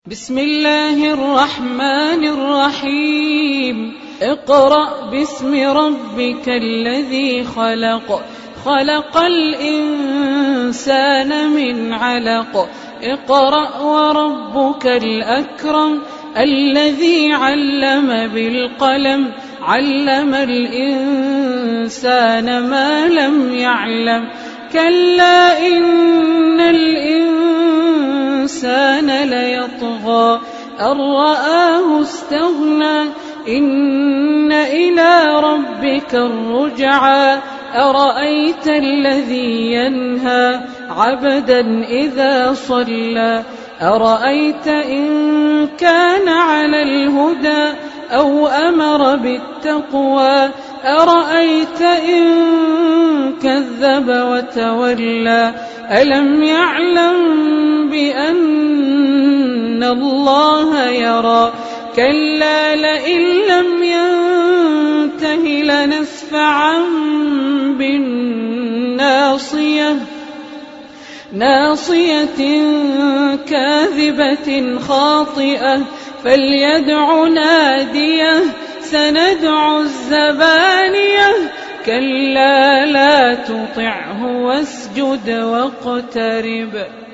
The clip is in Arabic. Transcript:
بسم الله الرحمن الرحيم. اقرأ باسم ربك الذي خلق. خلق الإنسان من علق. اقرأ وربك الأكرم الذي علم بالقلم. علم الإنسان ما لم يعلم. كلا إن الإنسان ليطغى أن رآه استغنى. إن إلى ربك الرجعى. أرأيت الذي ينهى عبدا إذا صلى. أرأيت إن كان على الهدى أو أمر بالتقوى. أرأيت إن كذب وتولى. ألم يعلم بأن الله يرى. كلا لئن لم ينته لنسفعا بالناصية. ناصية كاذبة خاطئة. فليدع ناديه. سندع الزبانية. كلا لا تطعه واسجد واقترب.